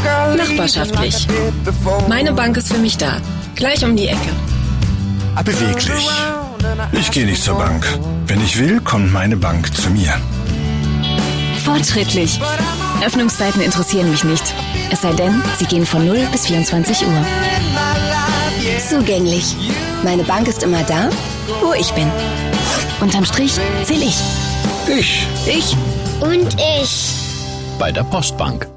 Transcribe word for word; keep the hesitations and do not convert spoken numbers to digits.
Nachbarschaftlich. Meine Bank ist für mich da. Gleich um die Ecke. Beweglich. Ich gehe nicht zur Bank. Wenn ich will, kommt meine Bank zu mir. Fortschrittlich. Öffnungszeiten interessieren mich nicht. Es sei denn, sie gehen von null bis vierundzwanzig Uhr. Zugänglich. Meine Bank ist immer da, wo ich bin. Unterm Strich zähl ich. Ich. Ich. Und ich. Bei der Postbank.